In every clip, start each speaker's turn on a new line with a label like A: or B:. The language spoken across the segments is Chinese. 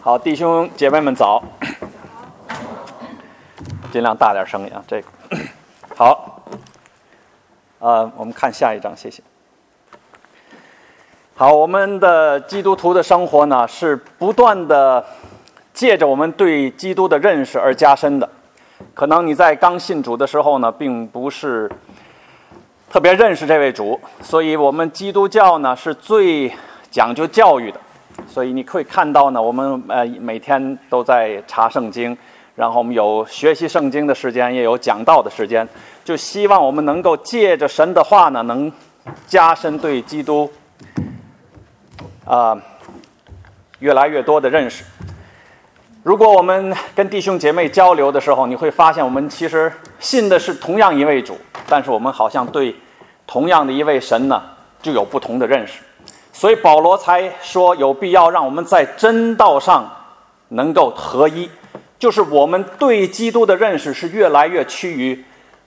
A: 好，弟兄姐妹们早，尽量大点声音啊。这个好，我们看下一章，谢谢。好，我们的基督徒的生活呢，是不断的借着我们对基督的认识而加深的。可能你在刚信主的时候呢，并不是特别认识这位主，所以我们基督教呢是最讲究教育的。所以你可以看到呢，我们每天都在查圣经，然后我们有学习圣经的时间，也有讲道的时间，就希望我们能够借着神的话呢，能加深对基督越来越多的认识。如果我们跟弟兄姐妹交流的时候，你会发现我们其实信的是同样一位主，但是我们好像对同样的一位神呢就有不同的认识。所以保罗才说有必要让我们在真道上能够合一，就是我们对基督的认识是越来越趋于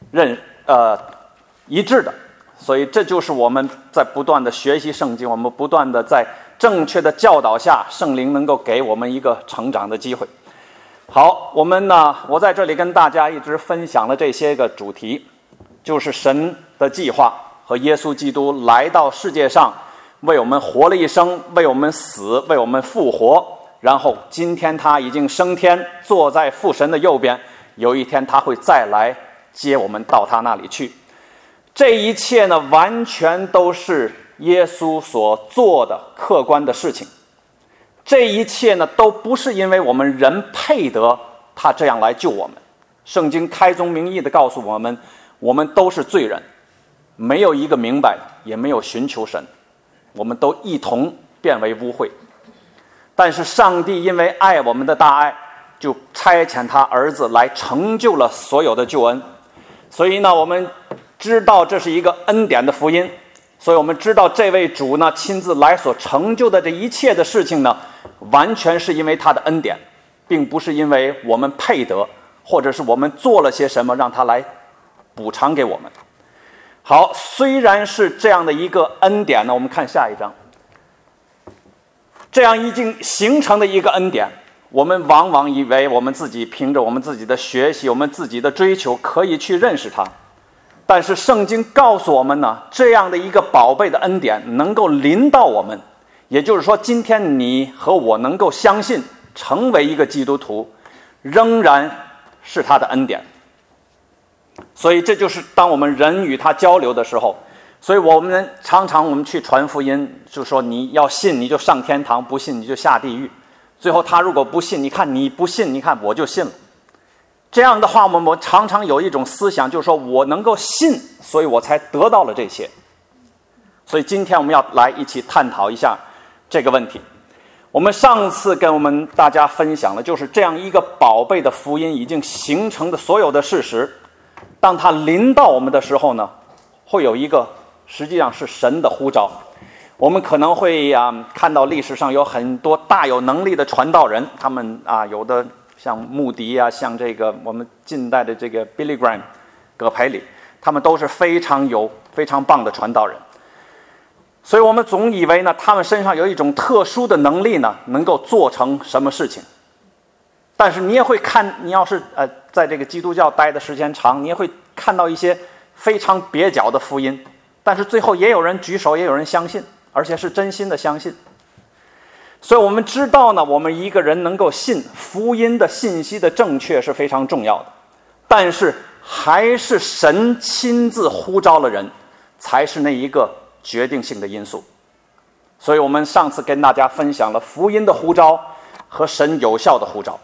A: 一致的。所以这就是我们在不断的学习圣经，我们不断的在正确的教导下，圣灵能够给我们一个成长的机会。好，我在这里跟大家一直分享了这些个主题，就是神的计划和耶稣基督来到世界上为我们活了一生，为我们死，为我们复活，然后今天他已经升天，坐在父神的右边，有一天他会再来接我们到他那里去。这一切呢，完全都是耶稣所做的客观的事情。这一切呢，都不是因为我们人配得他这样来救我们。圣经开宗明义地告诉我们，我们都是罪人，没有一个明白的，也没有寻求神，我们都一同变为污秽。但是上帝因为爱我们的大爱，就差遣他儿子来成就了所有的救恩。所以呢，我们知道这是一个恩典的福音，所以我们知道这位主呢亲自来所成就的这一切的事情呢，完全是因为他的恩典，并不是因为我们配得，或者是我们做了些什么让他来补偿给我们。好，虽然是这样的一个恩典呢，我们看下一章。这样已经形成的一个恩典，我们往往以为我们自己凭着我们自己的学习，我们自己的追求可以去认识它。但是圣经告诉我们呢，这样的一个宝贝的恩典能够临到我们，也就是说今天你和我能够相信成为一个基督徒，仍然是他的恩典。所以这就是当我们人与他交流的时候，所以我们常常我们去传福音，就说你要信你就上天堂，不信你就下地狱。最后他如果不信，你看你不信，你看我就信了。这样的话，我们常常有一种思想，就是说我能够信，所以我才得到了这些。所以今天我们要来一起探讨一下这个问题。我们上次跟我们大家分享的就是这样一个宝贝的福音已经形成的所有的事实，当它临到我们的时候呢，会有一个实际上是神的呼召。我们可能会看到历史上有很多大有能力的传道人，他们有的像穆迪像这个我们近代的这个 Billy Graham 葛培理，他们都是非常棒的传道人。所以我们总以为呢，他们身上有一种特殊的能力呢，能够做成什么事情。但是你也会看，你要是在这个基督教待的时间长，你也会看到一些非常蹩脚的福音，但是最后也有人举手，也有人相信，而且是真心的相信。所以我们知道呢，我们一个人能够信福音的信息的正确是非常重要的，但是还是神亲自呼召了人，才是那一个决定性的因素。所以我们上次跟大家分享了福音的呼召和神有效的呼召。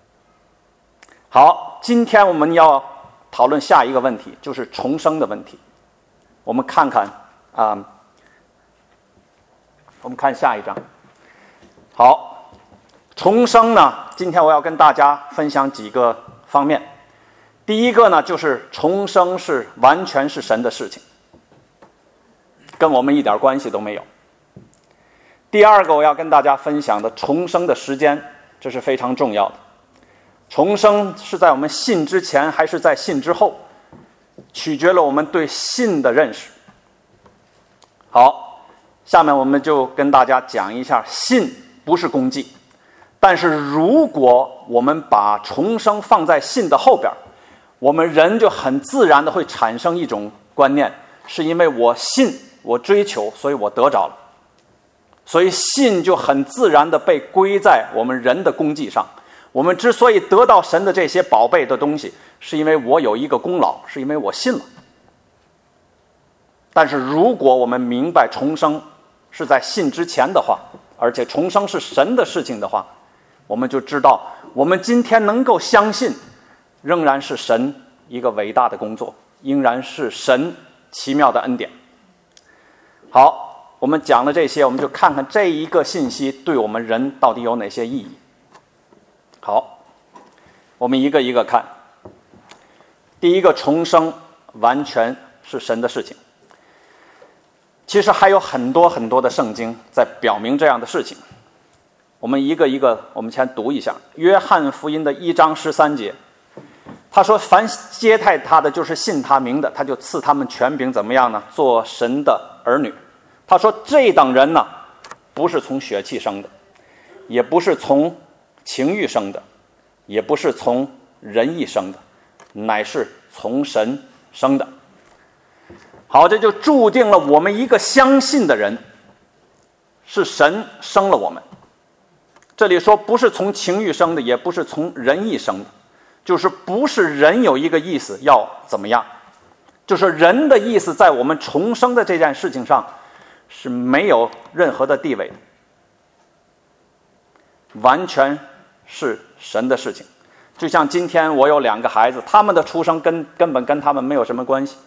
A: 好，今天我们要讨论下一个问题，就是重生的问题。我们看看我们看下一章。好，重生呢，今天我要跟大家分享几个方面。第一个呢，就是重生是完全是神的事情，跟我们一点关系都没有。第二个我要跟大家分享的重生的时间，这是非常重要的。重生是在我们信之前还是在信之后，取决了我们对信的认识。好，下面我们就跟大家讲一下，信不是功绩， 但是如果我们把重生放在信的后边，我们人就很自然的会产生一种观念，是因为我信，我追求，所以我得着了。所以信就很自然的被归在我们人的功绩上。我们之所以得到神的这些宝贝的东西，是因为我有一个功劳，是因为我信了。但是如果我们明白重生是在信之前的话，而且重生是神的事情的话，我们就知道我们今天能够相信，仍然是神一个伟大的工作，仍然是神奇妙的恩典。好，我们讲了这些，我们就看看这一个信息对我们人到底有哪些意义。好，我们一个一个看。第一个，重生完全是神的事情。其实还有很多很多的圣经在表明这样的事情。我们一个一个，我们先读一下约翰福音的1章13节。他说，凡接待他的，就是信他名的，他就赐他们权柄，怎么样呢？做神的儿女。他说，这等人呢，不是从血气生的，也不是从情欲生的，也不是从人意生的，乃是从神生的。好，这就注定了我们一个相信的人，是神生了我们。这里说不是从情欲生的，也不是从人意生的，就是不是人有一个意思要怎么样，就是人的意思在我们重生的这件事情上是没有任何的地位的，完全是神的事情。就像今天我有2个孩子，他们的出生根本跟他们没有什么关系，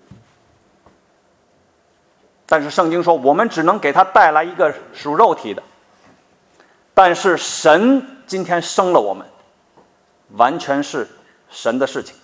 A: 但是圣经说我们只能给他带来一个属肉体的，但是神今天生了我们，完全是神的事情。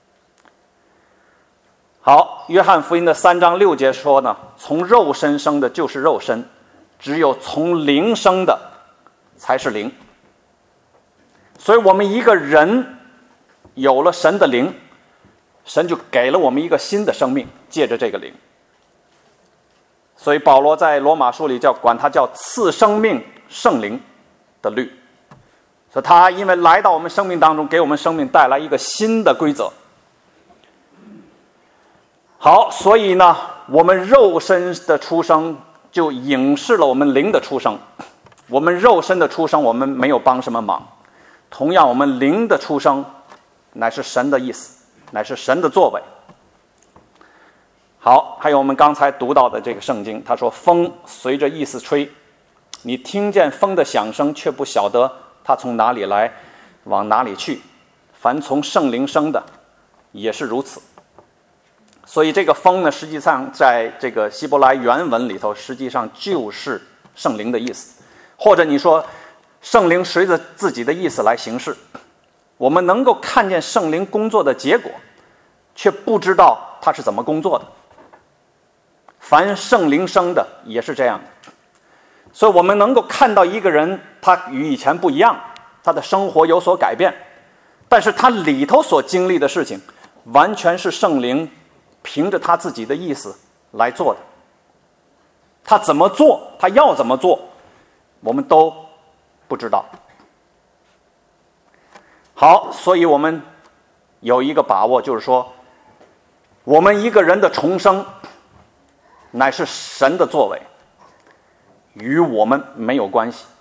A: 好，约翰福音的3章6节说呢，从肉身生的就是肉身，只有从灵生的才是灵。所以我们一个人有了神的灵，神就给了我们一个新的生命，借着这个灵。所以保罗在罗马书里管它叫赐生命圣灵的律。所以他因为来到我们生命当中，给我们生命带来一个新的规则。好，所以呢，我们肉身的出生就影视了我们灵的出生。我们肉身的出生，我们没有帮什么忙。同样，我们灵的出生，乃是神的意思，乃是神的作为。好，还有我们刚才读到的这个圣经，他说风随着意思吹，你听见风的响声，却不晓得它从哪里来，往哪里去。凡从圣灵生的，也是如此。所以这个风呢，实际上在这个希伯来原文里头，实际上就是圣灵的意思，或者你说圣灵随着自己的意思来行事。我们能够看见圣灵工作的结果，却不知道他是怎么工作的。凡圣灵生的也是这样的。所以我们能够看到一个人，他与以前不一样，他的生活有所改变，但是他里头所经历的事情，完全是圣灵凭着他自己的意思来做的。他怎么做，他要怎么做，我们都不知道。好，所以我们有一个把握，就是说我们一个人的重生乃是神的作为，与我们没有关系。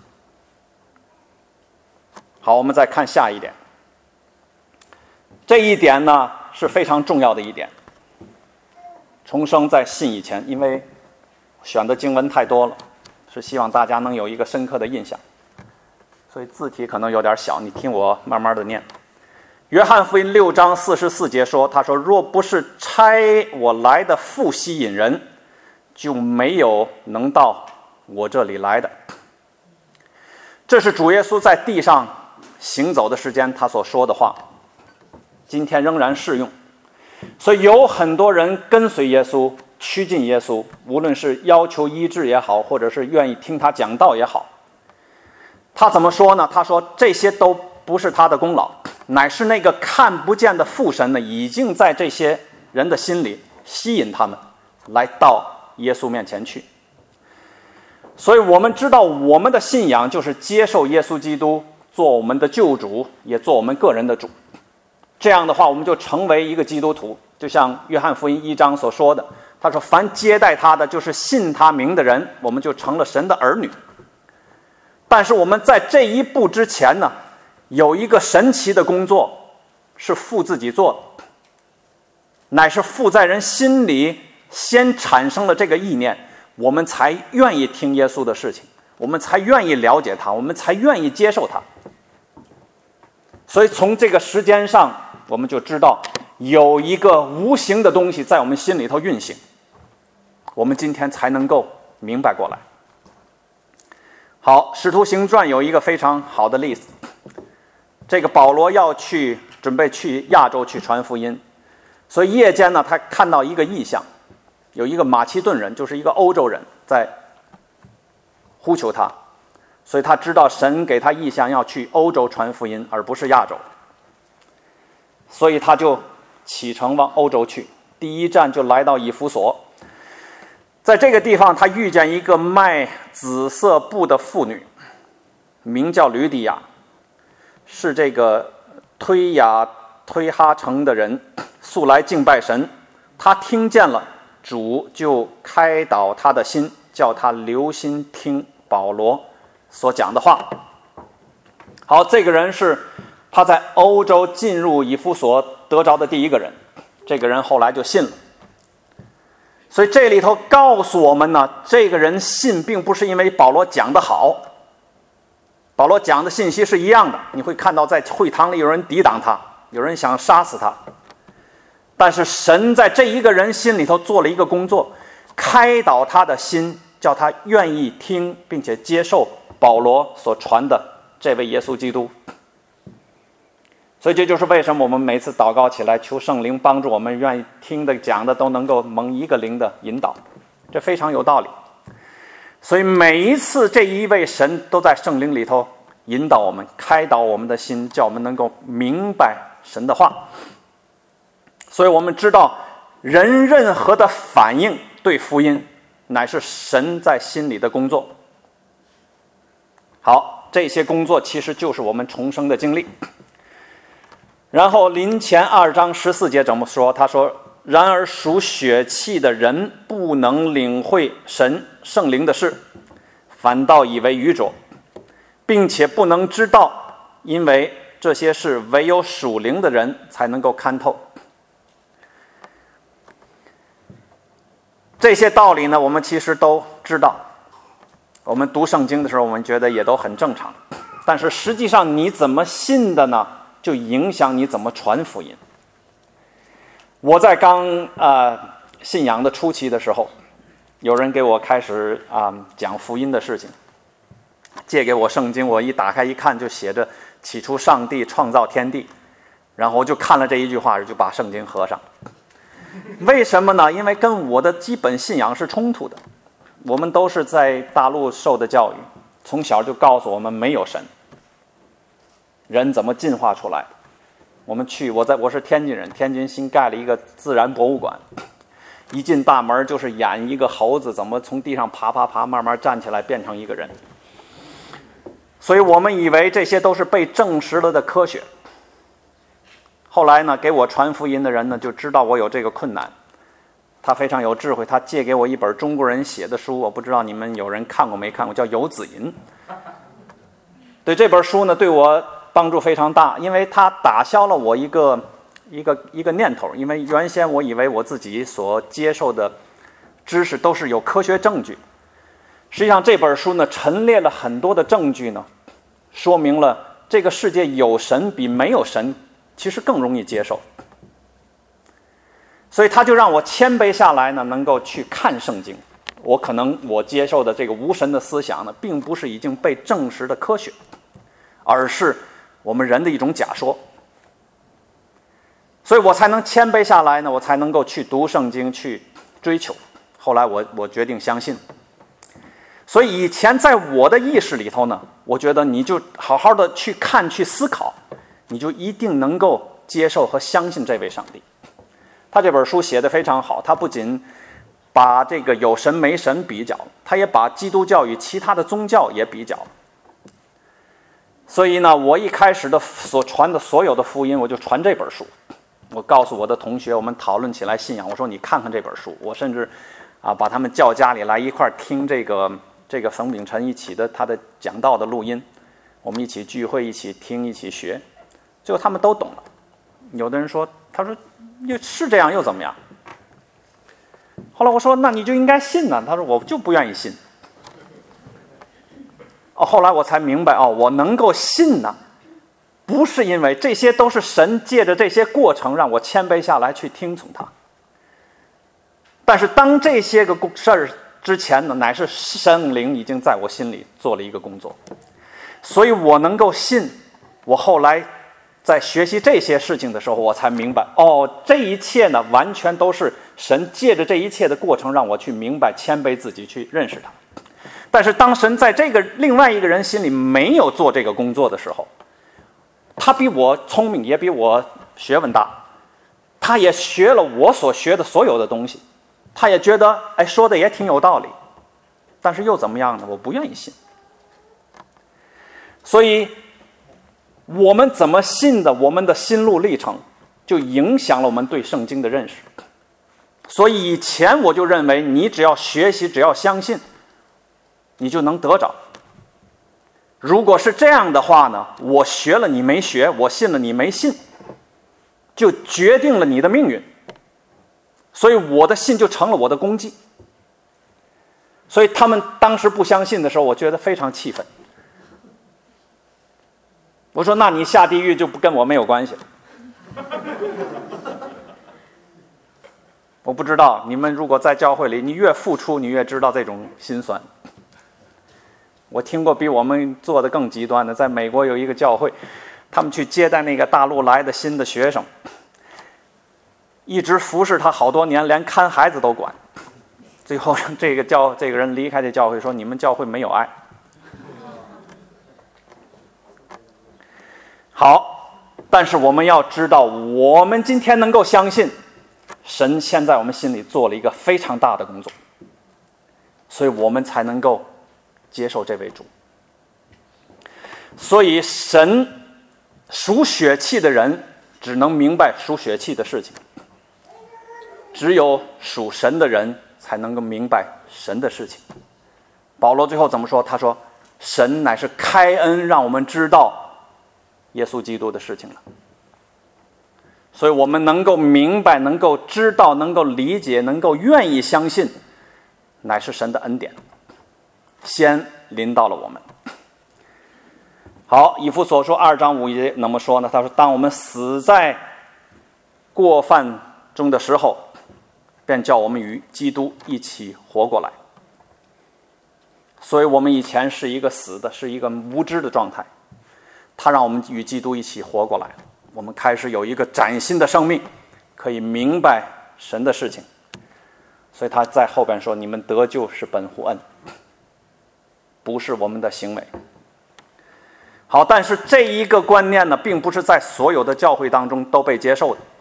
A: 好，我们再看下一点。这一点呢是非常重要的一点。重生在信以前，因为选的经文太多了，是希望大家能有一个深刻的印象，所以字体可能有点小，你听我慢慢的念。约翰福音6章44节说，他说若不是差我来的父吸引人，就没有能到我这里来的。这是主耶稣在地上行走的时间他所说的话，今天仍然适用。所以有很多人跟随耶稣，趋近耶稣，无论是要求医治也好，或者是愿意听他讲道也好。他怎么说呢？他说这些都不是他的功劳，乃是那个看不见的父神呢，已经在这些人的心里吸引他们来到耶稣面前去。 所以我们知道我们的信仰就是接受耶稣基督做我们的救主，也做我们个人的主。这样的话，我们就成为一个基督徒，就像约翰福音1章所说的，他说凡接待他的，就是信他名的人，我们就成了神的儿女。但是我们在这一步之前呢，有一个神奇的工作是父自己做的，乃是父在人心里先产生了这个意念，我们才愿意听耶稣的事情，我们才愿意了解他，我们才愿意接受他。所以从这个时间上，我们就知道有一个无形的东西在我们心里头运行，我们今天才能够明白过来。好，使徒行传有一个非常好的例子，这个保罗准备去亚洲去传福音，所以夜间呢，他看到一个异象，有一个马其顿人，就是一个欧洲人在呼求他，所以他知道神给他异象要去欧洲传福音，而不是亚洲，所以他就启程往欧洲去，第一站就来到以弗所。在这个地方，他遇见一个卖紫色布的妇女，名叫吕底亚，是这个推哈城的人，素来敬拜神。他听见了主，就开导他的心，叫他留心听保罗所讲的话。好，这个人是他在欧洲进入以弗所得着的第一个人，这个人后来就信了。所以这里头告诉我们呢，这个人信并不是因为保罗讲得好，保罗讲的信息是一样的，你会看到在会堂里有人抵挡他，有人想杀死他，但是神在这一个人心里头做了一个工作，开导他的心，叫他愿意听并且接受保罗所传的这位耶稣基督。所以这就是为什么我们每次祷告起来，求圣灵帮助我们，愿意听的讲的都能够蒙一个灵的引导，这非常有道理。所以每一次这一位神都在圣灵里头引导我们，开导我们的心，叫我们能够明白神的话。所以我们知道人任何的反应对福音，乃是神在心里的工作。好，这些工作其实就是我们重生的经历。然后林前2章14节怎么说？他说，然而属血气的人不能领会神圣灵的事，反倒以为愚拙，并且不能知道，因为这些事唯有属灵的人才能够看透。这些道理呢，我们其实都知道，我们读圣经的时候，我们觉得也都很正常，但是实际上你怎么信的呢，就影响你怎么传福音。我在刚信仰的初期的时候，有人给我开始讲福音的事情，借给我圣经，我一打开一看，就写着起初上帝创造天地，然后我就看了这一句话，就把圣经合上。为什么呢？因为跟我的基本信仰是冲突的。我们都是在大陆受的教育，从小就告诉我们没有神，人怎么进化出来？我们我是天津人，天津新盖了一个自然博物馆，一进大门就是演一个猴子怎么从地上爬，慢慢站起来变成一个人。所以我们以为这些都是被证实了的科学。后来呢，给我传福音的人呢，就知道我有这个困难，他非常有智慧，他借给我一本中国人写的书，我不知道你们有人看过没看过，叫《游子吟》。对，这本书呢，对我帮助非常大，因为它打消了我一个念头。因为原先我以为我自己所接受的知识都是有科学证据，实际上这本书呢陈列了很多的证据呢，说明了这个世界有神比没有神其实更容易接受。所以他就让我谦卑下来呢，能够去看圣经。我接受的这个无神的思想呢，并不是已经被证实的科学，而是我们人的一种假说。所以我才能谦卑下来呢，我才能够去读圣经，去追求。后来我决定相信。所以以前在我的意识里头呢，我觉得你就好好的去看去思考，你就一定能够接受和相信这位上帝。他这本书写得非常好，他不仅把这个有神没神比较，他也把基督教与其他的宗教也比较。所以呢，我一开始的所传的所有的福音，我就传这本书。我告诉我的同学，我们讨论起来信仰，我说你看看这本书。我甚至把他们叫家里来一块听这个冯秉辰一起的他的讲道的录音，我们一起聚会，一起听，一起学，最后他们都懂了。有的人说，他说是这样又怎么样？后来我说，那你就应该信呢。他说我就不愿意信。后来我才明白，我能够信呢，不是因为这些都是神借着这些过程让我谦卑下来去听从他。但是当这些个事儿之前呢，乃是圣灵已经在我心里做了一个工作，所以我能够信。我后来在学习这些事情的时候，我才明白，这一切呢，完全都是神借着这一切的过程让我去明白，谦卑自己，去认识他。但是当神在这个另外一个人心里没有做这个工作的时候，他比我聪明，也比我学问大，他也学了我所学的所有的东西，他也觉得说的也挺有道理，但是又怎么样呢？我不愿意信。所以我们怎么信的，我们的心路历程就影响了我们对圣经的认识。所以以前我就认为，你只要学习，只要相信，你就能得着。如果是这样的话呢，我学了你没学，我信了你没信，就决定了你的命运。所以我的信就成了我的功绩。所以他们当时不相信的时候，我觉得非常气愤。我说，那你下地狱就不跟我没有关系了。我不知道你们如果在教会里，你越付出，你越知道这种心酸。我听过比我们做的更极端的，在美国有一个教会，他们去接待那个大陆来的新的学生，一直服侍他好多年，连看孩子都管。最后这个人离开这教会，说你们教会没有爱。好，但是我们要知道，我们今天能够相信神现在我们心里做了一个非常大的工作，所以我们才能够接受这位主。所以神属血气的人只能明白属血气的事情，只有属神的人才能够明白神的事情。保罗最后怎么说？他说，神乃是开恩让我们知道耶稣基督的事情了。所以我们能够明白，能够知道，能够理解，能够愿意相信，乃是神的恩典先临到了我们。好，以弗所书2章5节怎么说呢？他说，当我们死在过犯中的时候，便叫我们与基督一起活过来。所以我们以前是一个死的，是一个无知的状态，他让我们与基督一起活过来，我们开始有一个崭新的生命，可以明白神的事情。所以他在后边说，你们得救是本乎恩，不是我们的行为。好，但是这一个观念呢，并不是在所有的教会当中都被接受的。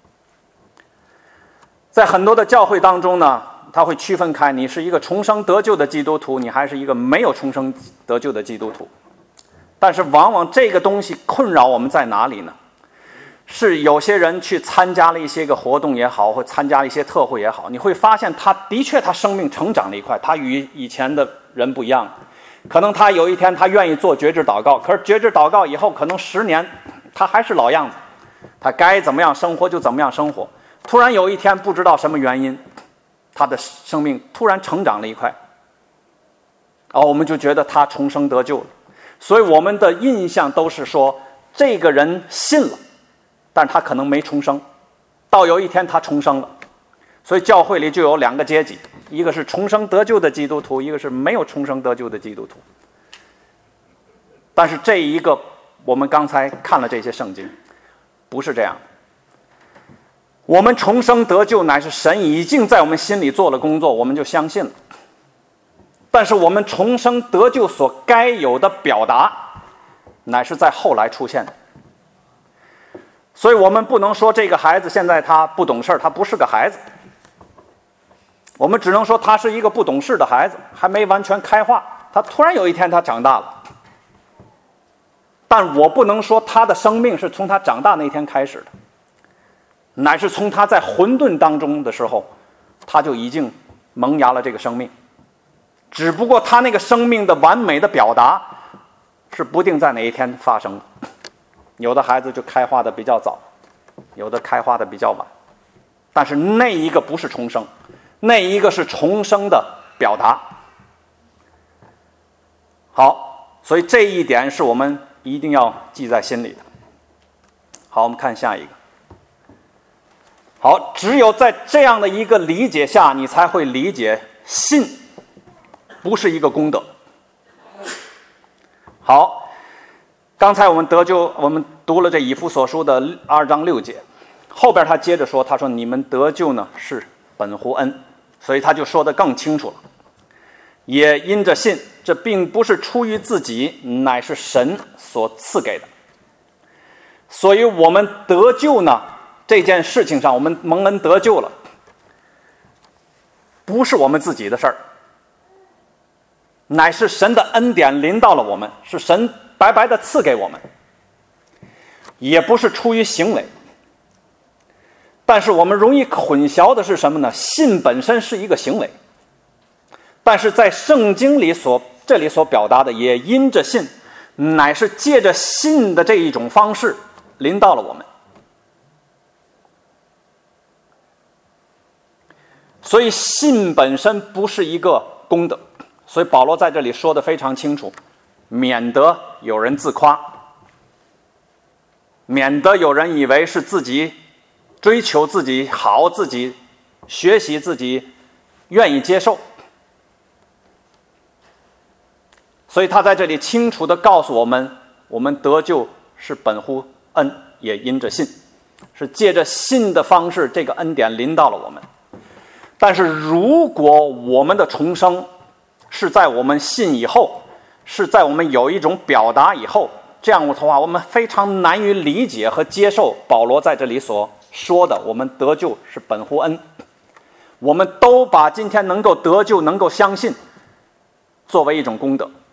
A: 在很多的教会当中呢，他会区分开，你是一个重生得救的基督徒，你还是一个没有重生得救的基督徒。但是往往这个东西困扰我们在哪里呢？是有些人去参加了一些个活动也好，或参加了一些特会也好，你会发现他的确他生命成长了一块，他与以前的人不一样。可能他有一天他愿意做觉知祷告，可是觉知祷告以后可能10年他还是老样子，他该怎么样生活就怎么样生活。突然有一天不知道什么原因，他的生命突然成长了一块，我们就觉得他重生得救了。所以我们的印象都是说，这个人信了，但他可能没重生，到有一天他重生了。所以教会里就有2个阶级，一个是重生得救的基督徒，一个是没有重生得救的基督徒。但是这一个我们刚才看了这些圣经，不是这样。我们重生得救乃是神已经在我们心里做了工作，我们就相信了。但是我们重生得救所该有的表达，乃是在后来出现的。所以我们不能说这个孩子现在他不懂事，他不是个孩子。 我们只能说他是一个不懂事的孩子，还没完全开化，他突然有一天他长大了。但我不能说他的生命是从他长大那天开始的，乃是从他在混沌当中的时候，他就已经萌芽了这个生命。只不过他那个生命的完美的表达是不定在哪一天发生的。有的孩子就开化的比较早，有的开化的比较晚，但是那一个不是重生，那一个是重生的表达。好，所以这一点是我们一定要记在心里的。好，我们看下一个。好，只有在这样的一个理解下，你才会理解信不是一个功德。好，刚才我们得救，我们读了这以弗所书的2章6节，后边他接着说，他说你们得救呢是本乎恩，所以他就说得更清楚了。也因着信，这并不是出于自己，乃是神所赐给的。所以我们得救呢，这件事情上，我们蒙恩得救了，不是我们自己的事儿，乃是神的恩典临到了我们，是神白白的赐给我们，也不是出于行为。但是我们容易混淆的是什么呢？信本身是一个行为，但是在圣经里这里所表达的，也因着信，乃是借着信的这一种方式临到了我们。所以信本身不是一个功德，所以保罗在这里说得非常清楚，免得有人自夸，免得有人以为是自己追求自己好，自己学习，自己愿意接受。所以他在这里清楚地告诉我们，我们得救是本乎恩，也因着信，是借着信的方式，这个恩典临到了我们。但是如果我们的重生是在我们信以后，是在我们有一种表达以后，这样的话我们非常难于理解和接受保罗在这里所说的我们得救是本乎恩。我们都把今天能够得救，能够相信作为一种功德。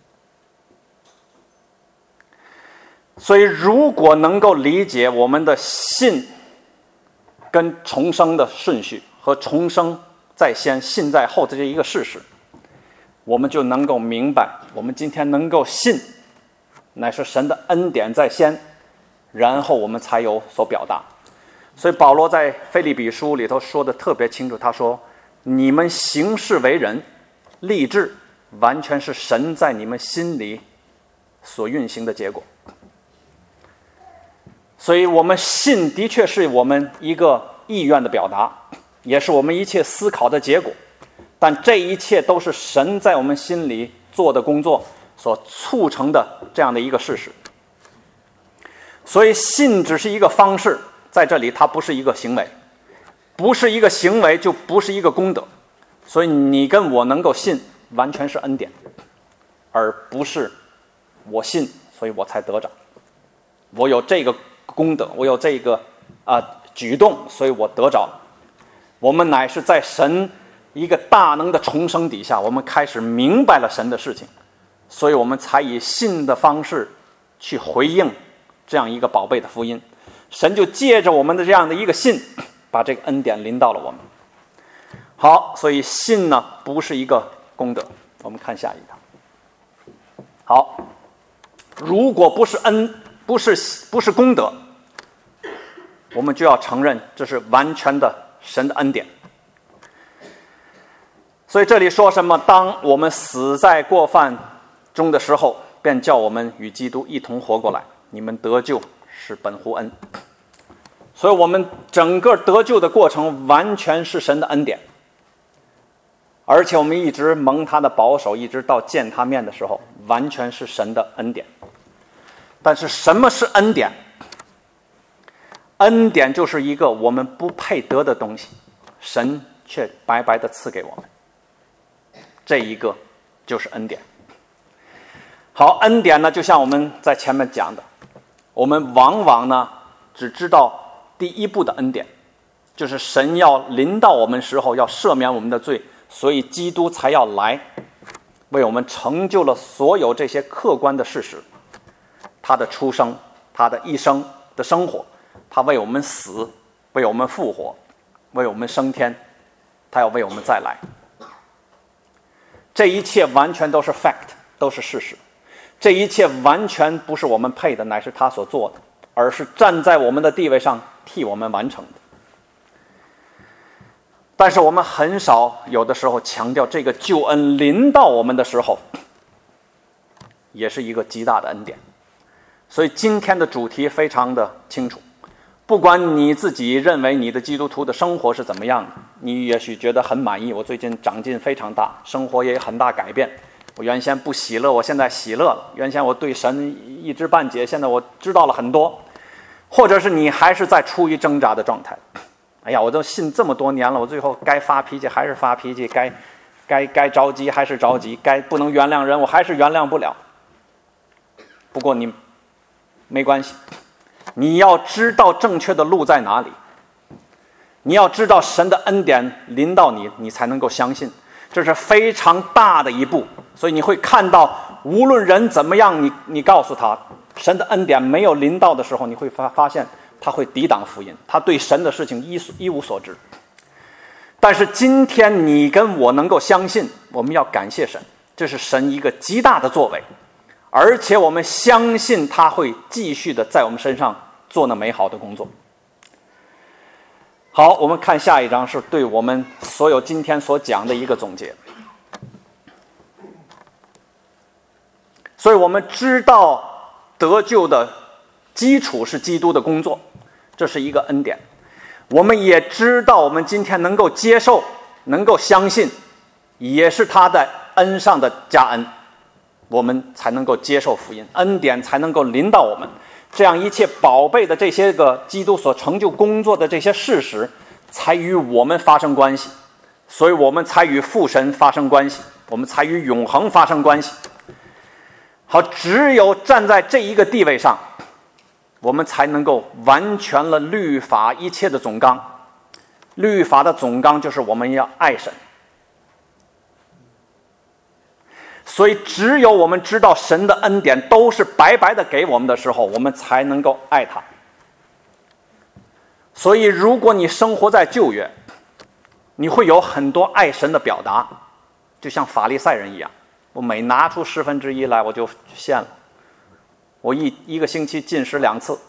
A: 所以如果能够理解我们的信跟重生的顺序和重生在先信在后的这一个事实，我们就能够明白，我们今天能够信乃是神的恩典在先，然后我们才有所表达。所以保罗在腓立比书里头说的特别清楚，他说你们行事为人立志，完全是神在你们心里所运行的结果。所以我们信的确是我们一个意愿的表达，也是我们一切思考的结果，但这一切都是神在我们心里做的工作所促成的这样的一个事实。所以信只是一个方式，在这里它不是一个行为，不是一个行为就不是一个功德。所以你跟我能够信，完全是恩典，而不是我信所以我才得着，我有这个功德，我有这个举动，所以我得着了。我们乃是在神一个大能的重生底下，我们开始明白了神的事情，所以我们才以信的方式去回应这样一个宝贝的福音。神就借着我们的这样的一个信，把这个恩典临到了我们。好，所以信呢不是一个功德。我们看下一个。好，如果不是恩，不是功德，我们就要承认这是完全的神的恩典。所以这里说什么？当我们死在过犯中的时候，便叫我们与基督一同活过来。你们得救是本乎恩。所以我们整个得救的过程完全是神的恩典，而且我们一直蒙他的保守，一直到见他面的时候，完全是神的恩典。但是什么是恩典？恩典就是一个我们不配得的东西，神却白白的赐给我们，这一个就是恩典。好，恩典呢，就像我们在前面讲的，我们往往呢只知道第一步的恩典， 就是神要临到我们时候要赦免我们的罪，所以基督才要来，为我们成就了所有这些客观的事实。他的出生，他的一生的生活，他为我们死，为我们复活，为我们升天，他要为我们再来。这一切完全都是 fact， 都是事实。这一切完全不是我们配的，乃是他所做的，而是站在我们的地位上替我们完成的。但是我们很少有的时候强调这个救恩临到我们的时候，也是一个极大的恩典。所以今天的主题非常的清楚，不管你自己认为你的基督徒的生活是怎么样的，你也许觉得很满意，我最近长进非常大，生活也有很大改变，我原先不喜乐，我现在喜乐了，原先我对神一知半解，现在我知道了很多。或者是你还是在处于挣扎的状态，哎呀，我都信这么多年了，我最后该发脾气还是发脾气，该着急还是着急，该不能原谅人我还是原谅不了。不过你没关系，你要知道正确的路在哪里，你要知道神的恩典临到你，你才能够相信，这是非常大的一步。所以你会看到无论人怎么样，你告诉他神的恩典没有临到的时候，你会发现他会抵挡福音，他对神的事情一无所知。但是今天你跟我能够相信，我们要感谢神，这是神一个极大的作为，而且我们相信他会继续的在我们身上做那美好的工作。好，我们看下一章，是对我们所有今天所讲的一个总结。所以我们知道得救的基础是基督的工作，这是一个恩典。我们也知道我们今天能够接受，能够相信，也是他的恩上的加恩，我们才能够接受福音，恩典才能够临到我们。这样一切宝贝的这些个基督所成就工作的这些事实，才与我们发生关系，所以我们才与父神发生关系，我们才与永恒发生关系。好，只有站在这一个地位上，我们才能够完全了律法一切的总纲。律法的总纲就是我们要爱神。所以只有我们知道神的恩典都是白白的给我们的时候，我们才能够爱他。所以如果你生活在旧约，你会有很多爱神的表达，就像法利赛人一样，我每拿出1/10来我就献了，我一个星期禁食2次。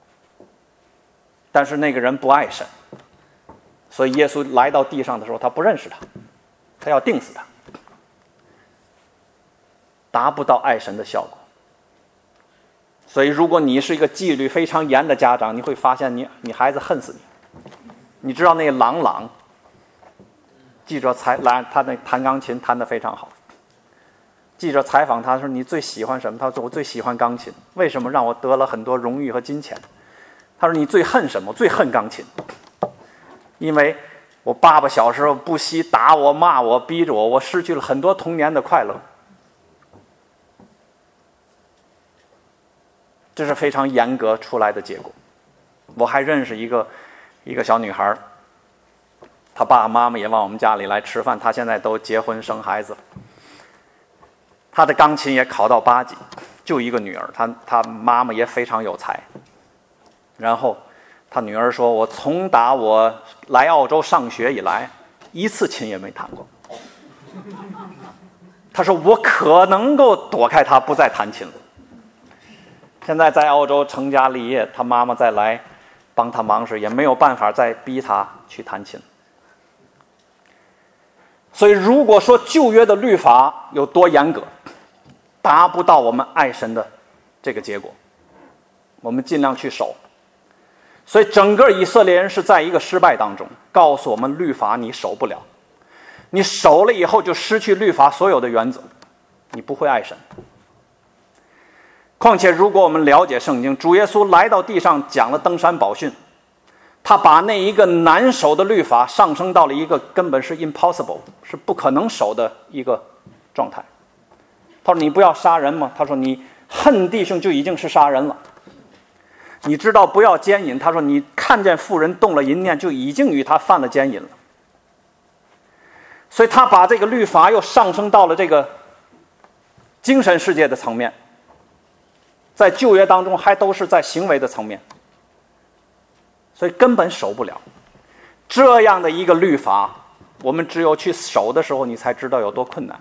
A: 但是那个人不爱神，所以耶稣来到地上的时候，他不认识他，他要定死他，达不到爱神的效果。所以如果你是一个纪律非常严的家长，你会发现你孩子恨死你。你知道那个朗记者来，他那弹钢琴弹得非常好，记者采访他说你最喜欢什么？他说我最喜欢钢琴，为什么？让我得了很多荣誉和金钱。他说你最恨什么？最恨钢琴，因为我爸爸小时候不惜打我骂我逼着我失去了很多童年的快乐。这是非常严格出来的结果。我还认识一个小女孩，她爸爸妈妈也往我们家里来吃饭，她现在都结婚生孩子了。她的钢琴也考到8级，就一个女儿，她妈妈也非常有才。然后她女儿说，我从打我来澳洲上学以来，1次琴也没弹过。她说我可能够躲开她不再弹琴了。现在在澳洲成家立业，他妈妈再来帮他忙时，也没有办法再逼他去弹琴。所以如果说旧约的律法有多严格，达不到我们爱神的这个结果，我们尽量去守。所以整个以色列人是在一个失败当中，告诉我们律法你守不了，你守了以后就失去律法所有的原则，你不会爱神。况且如果我们了解圣经，主耶稣来到地上讲了登山宝训，他把那一个难守的律法上升到了一个根本是 impossible， 是不可能守的一个状态。他说你不要杀人吗？他说你恨弟兄就已经是杀人了。你知道不要奸淫，他说你看见妇人动了淫念，就已经与他犯了奸淫了。所以他把这个律法又上升到了这个精神世界的层面，在旧约当中还都是在行为的层面，所以根本守不了。这样的一个律法，我们只有去守的时候，你才知道有多困难。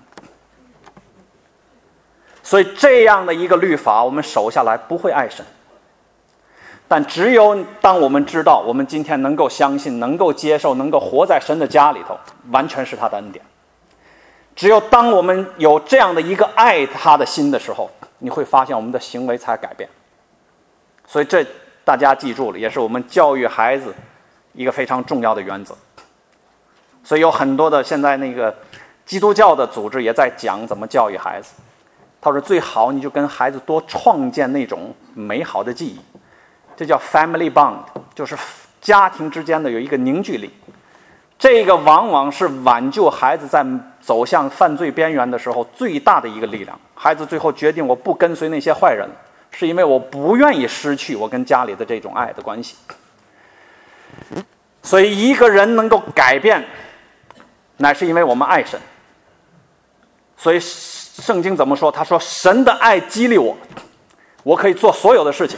A: 所以这样的一个律法，我们守下来不会爱神。但只有当我们知道，我们今天能够相信、能够接受、能够活在神的家里头，完全是他的恩典。只有当我们有这样的一个爱他的心的时候，你会发现我们的行为才改变。所以这大家记住了，也是我们教育孩子一个非常重要的原则。所以有很多的现在那个基督教的组织也在讲怎么教育孩子。他说最好你就跟孩子多创建那种美好的记忆，这叫 family bond， 就是家庭之间的有一个凝聚力。这个往往是挽救孩子在走向犯罪边缘的时候最大的一个力量。孩子最后决定我不跟随那些坏人，是因为我不愿意失去我跟家里的这种爱的关系。所以一个人能够改变，乃是因为我们爱神。所以圣经怎么说？他说神的爱激励我，我可以做所有的事情。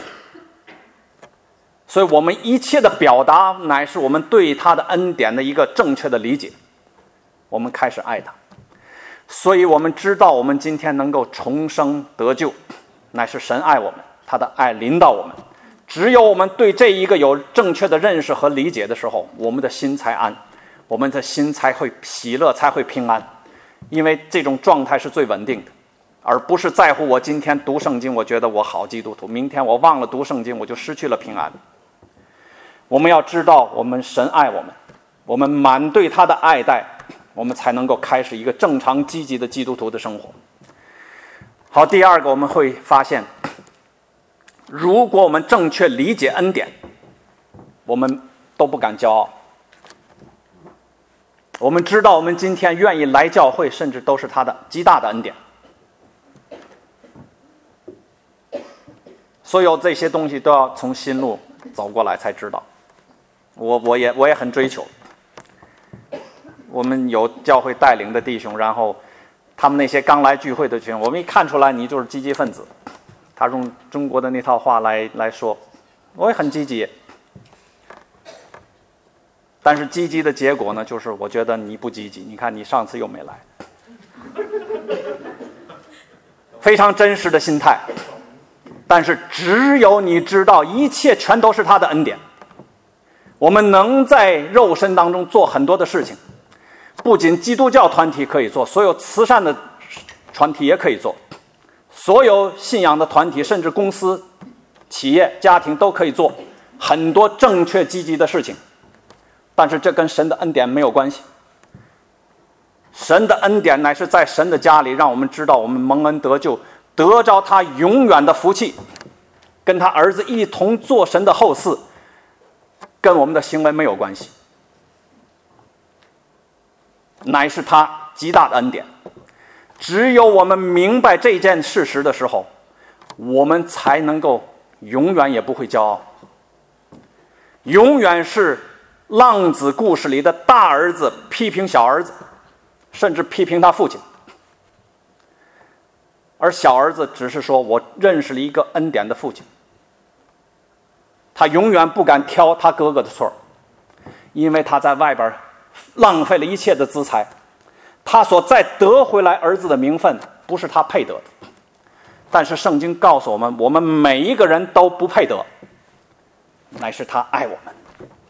A: 所以我们一切的表达乃是我们对他的恩典的一个正确的理解，我们开始爱他。所以我们知道我们今天能够重生得救，乃是神爱我们，他的爱临到我们。只有我们对这一个有正确的认识和理解的时候，我们的心才安，我们的心才会喜乐，才会平安。因为这种状态是最稳定的，而不是在乎我今天读圣经我觉得我好基督徒，明天我忘了读圣经我就失去了平安。我们要知道我们神爱我们，我们满对他的爱戴，我们才能够开始一个正常积极的基督徒的生活。好，第二个我们会发现，如果我们正确理解恩典，我们都不敢骄傲。我们知道我们今天愿意来教会，甚至都是他的极大的恩典。所有这些东西都要从心路走过来才知道。我也很追求。我们有教会带领的弟兄，然后他们那些刚来聚会的弟兄，我们一看出来你就是积极分子。他用中国的那套话来说，我也很积极。但是积极的结果呢，就是我觉得你不积极，你看你上次又没来。非常真实的心态。但是只有你知道一切全都是他的恩典，我们能在肉身当中做很多的事情，不仅基督教团体可以做，所有慈善的团体也可以做，所有信仰的团体甚至公司、企业、家庭都可以做很多正确积极的事情。但是这跟神的恩典没有关系。神的恩典乃是在神的家里，让我们知道我们蒙恩得救，得着他永远的福气，跟他儿子一同做神的后嗣，跟我们的行为没有关系，乃是他极大的恩典。只有我们明白这件事实的时候，我们才能够永远也不会骄傲，永远是浪子故事里的大儿子批评小儿子，甚至批评他父亲，而小儿子只是说我认识了一个恩典的父亲。他永远不敢挑他哥哥的错，因为他在外边浪费了一切的资财，他所再得回来儿子的名分不是他配得的。但是圣经告诉我们，我们每一个人都不配得，乃是他爱我们。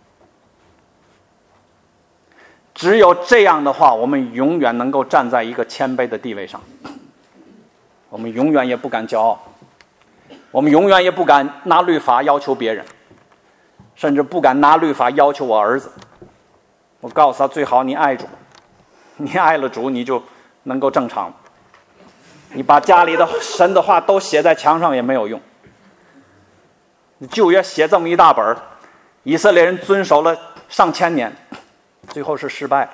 A: 只有这样的话，我们永远能够站在一个谦卑的地位上，我们永远也不敢骄傲，我们永远也不敢拿律法要求别人，甚至不敢拿律法要求我儿子。我告诉他，最好你爱主，你爱了主，你就能够正常。你把家里的神的话都写在墙上也没有用。旧约写这么一大本，以色列人遵守了上千年，最后是失败了。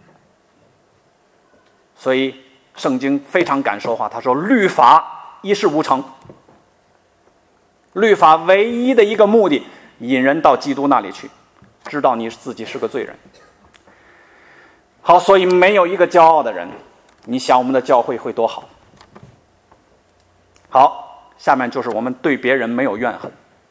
A: 所以圣经非常敢说话，他说律法一事无成。律法唯一的一个目的引人到基督那里去，知道你自己是个罪人。好，所以没有一个骄傲的人，你想我们的教会会多好。好，下面就是我们对别人没有怨恨。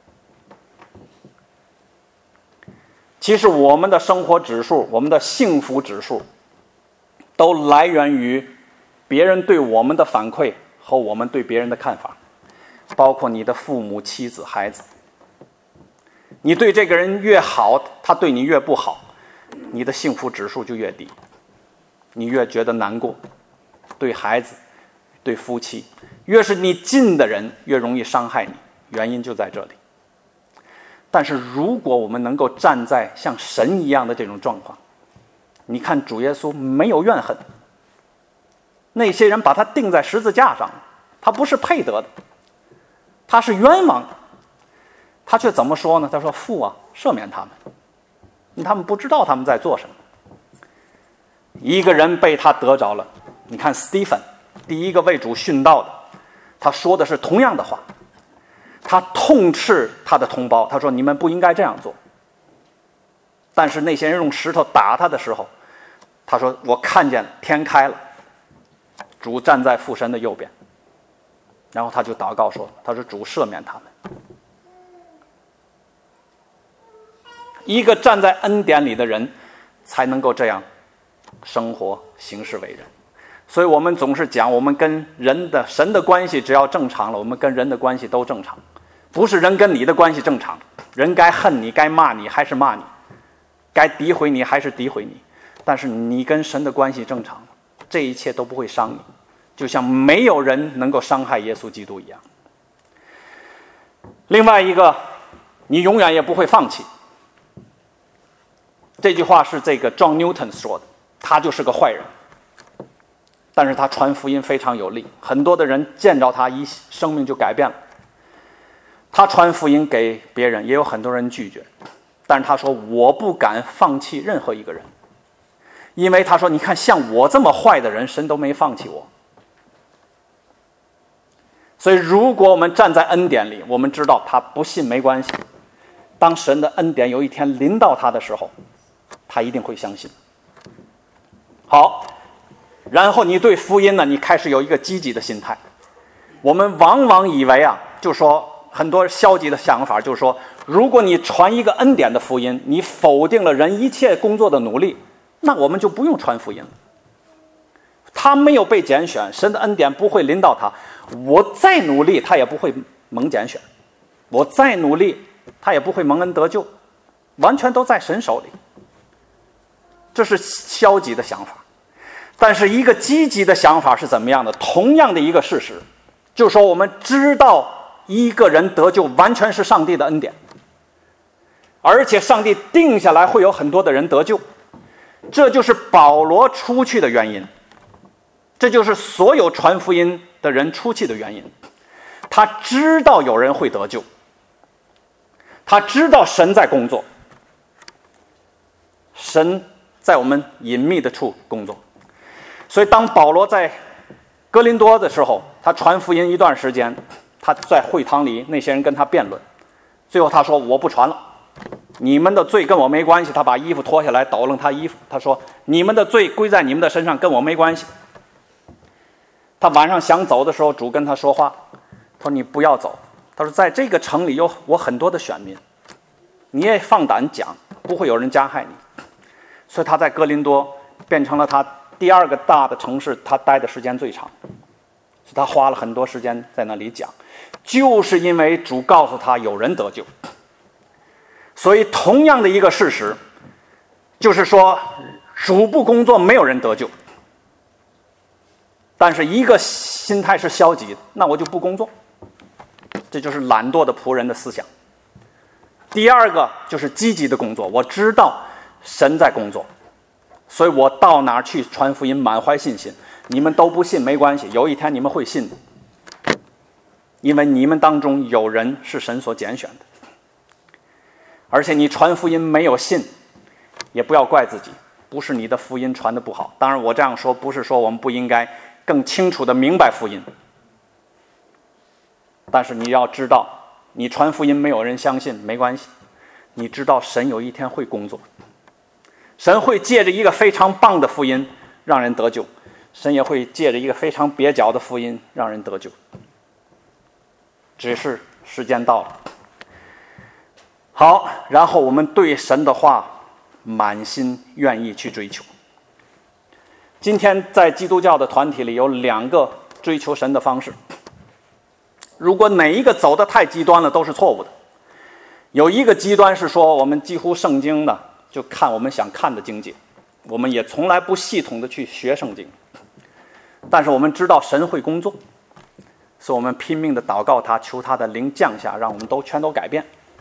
A: 其实我们的生活指数，我们的幸福指数，都来源于别人对我们的反馈和我们对别人的看法，包括你的父母、妻子、孩子。你对这个人越好，他对你越不好，你的幸福指数就越低，你越觉得难过。对孩子，对夫妻，越是你近的人，越容易伤害你，原因就在这里。但是如果我们能够站在像神一样的这种状况，你看主耶稣没有怨恨，那些人把他钉在十字架上，他不是配得的，他是冤枉，他却怎么说呢？他说：“父啊，赦免他们，他们不知道他们在做什么。”一个人被他得着了，你看斯蒂芬，第一个为主殉道的，他说的是同样的话，他痛斥他的同胞，他说：“你们不应该这样做。”但是那些人用石头打他的时候，他说：“我看见天开了，主站在父神的右边。”然后他就祷告说：“他说主赦免他们。”一个站在恩典里的人，才能够这样生活、行事为人。所以我们总是讲，我们跟神的关系只要正常了，我们跟人的关系都正常。不是人跟你的关系正常，人该恨你、该骂你还是骂你，该诋毁你还是诋毁你。但是你跟神的关系正常，这一切都不会伤你，就像没有人能够伤害耶稣基督一样。另外一个，你永远也不会放弃。这句话是这个 John Newton 说的，他就是个坏人，但是他传福音非常有力，很多的人见着他生命就改变了。他传福音给别人，也有很多人拒绝，但是他说我不敢放弃任何一个人，因为他说你看像我这么坏的人，神都没放弃我。所以如果我们站在恩典里，我们知道他不信没关系，当神的恩典有一天临到他的时候，他一定会相信。好，然后你对福音呢，你开始有一个积极的心态。我们往往以为就说很多消极的想法，就是说如果你传一个恩典的福音，你否定了人一切工作的努力，那我们就不用传福音了。他没有被拣选，神的恩典不会临到他，我再努力他也不会蒙拣选，我再努力他也不会蒙恩得救，完全都在神手里。这是消极的想法。但是一个积极的想法是怎么样的？同样的一个事实，就是说我们知道一个人得救完全是上帝的恩典，而且上帝定下来会有很多的人得救，这就是保罗出去的原因，这就是所有传福音的人出去的原因。他知道有人会得救，他知道神在工作，神在我们隐秘的处工作。所以当保罗在哥林多的时候，他传福音一段时间，他在会堂里那些人跟他辩论，最后他说我不传了，你们的罪跟我没关系。他把衣服脱下来抖楞他衣服，他说你们的罪归在你们的身上，跟我没关系。他晚上想走的时候，主跟他说话，他说你不要走，他说在这个城里有我很多的选民，你也放胆讲，不会有人加害你。所以他在哥林多变成了他第二个大的城市，他待的时间最长，所以他花了很多时间在那里讲，就是因为主告诉他有人得救。所以同样的一个事实，就是说主不工作没有人得救，但是一个心态是消极的，那我就不工作，这就是懒惰的仆人的思想。第二个就是积极的工作，我知道神在工作，所以我到哪儿去传福音，满怀信心。你们都不信没关系，有一天你们会信的，因为你们当中有人是神所拣选的。而且你传福音没有信，也不要怪自己，不是你的福音传得不好。当然我这样说不是说我们不应该更清楚地明白福音，但是你要知道，你传福音没有人相信没关系， 你知道神有一天会工作，神会借着一个非常棒的福音让人得救，神也会借着一个非常蹩脚的福音让人得救，只是时间到了。好，然后我们对神的话满心愿意去追求。今天在基督教的团体里有2个追求神的方式，如果哪一个走得太极端了都是错误的。有一个极端是说，我们几乎圣经呢就看我们想看的经节，我们也从来不系统的去学圣经，但是我们知道神会工作，所以我们拼命的祷告他，求他的灵降下，让我们全都改变。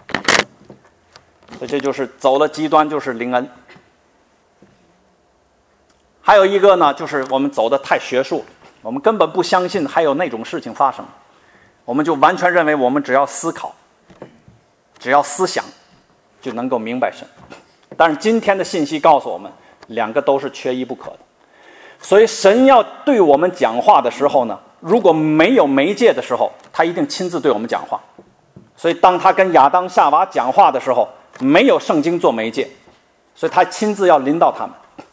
A: 所以这就是走了极端，就是灵恩。还有一个呢，就是我们走得太学术，我们根本不相信还有那种事情发生，我们就完全认为我们只要思考，只要思想就能够明白神。但是今天的信息告诉我们，2个都是缺一不可的。所以神要对我们讲话的时候呢，如果没有媒介的时候，他一定亲自对我们讲话。所以当他跟亚当夏娃讲话的时候，没有圣经做媒介，所以他亲自要临到他们。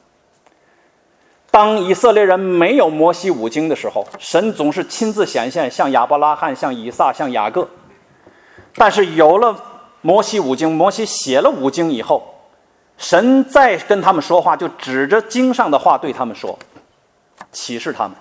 A: 当以色列人没有摩西五经的时候，神总是亲自显现，像亚伯拉罕，像以撒，像雅各。但是有了摩西五经，摩西写了五经以后，神再跟他们说话，就指着经上的话对他们说，启示他们。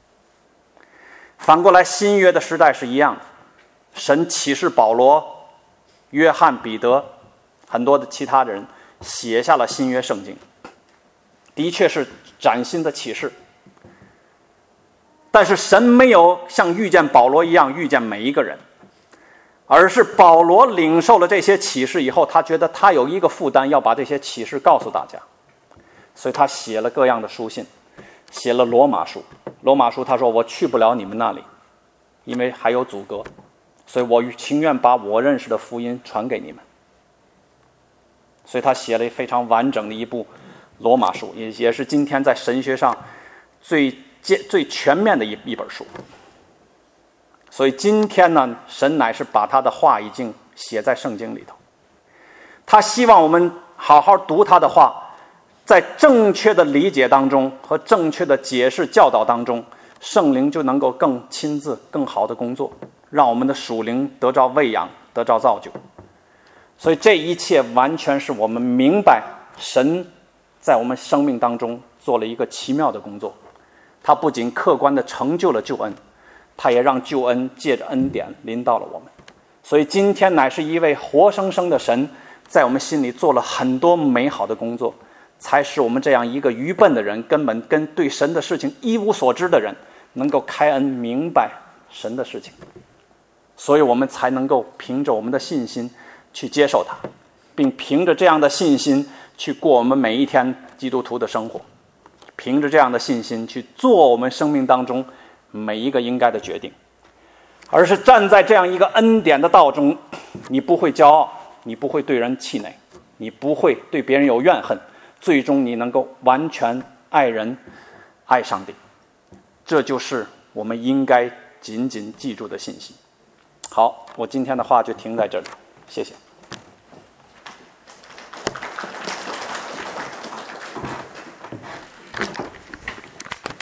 A: 反过来新约的时代是一样的，神启示保罗、约翰、彼得，很多的其他的人写下了新约圣经，的确是崭新的启示。但是神没有像遇见保罗一样遇见每一个人，而是保罗领受了这些启示以后，他觉得他有一个负担，要把这些启示告诉大家，所以他写了各样的书信，写了罗马书。罗马书他说，我去不了你们那里，因为还有阻隔，所以我情愿把我认识的福音传给你们。所以他写了非常完整的一部罗马书，也是今天在神学上最全面的一本书。所以今天呢，神乃是把他的话已经写在圣经里头，他希望我们好好读他的话，在正确的理解当中和正确的解释教导当中，圣灵就能够更亲自更好的工作，让我们的属灵得着喂养，得着造就。所以这一切完全是我们明白神在我们生命当中做了一个奇妙的工作，他不仅客观的成就了救恩，他也让救恩借着恩典临到了我们。所以今天乃是一位活生生的神在我们心里做了很多美好的工作，才使我们这样一个愚笨的人，根本跟对神的事情一无所知的人，能够开恩明白神的事情。所以我们才能够凭着我们的信心去接受它，并凭着这样的信心去过我们每一天基督徒的生活，凭着这样的信心去做我们生命当中每一个应该的决定，而是站在这样一个恩典的道中，你不会骄傲，你不会对人气馁，你不会对别人有怨恨，最终你能够完全爱人爱上帝。这就是我们应该紧紧记住的信息。好，我今天的话就停在这里，谢谢。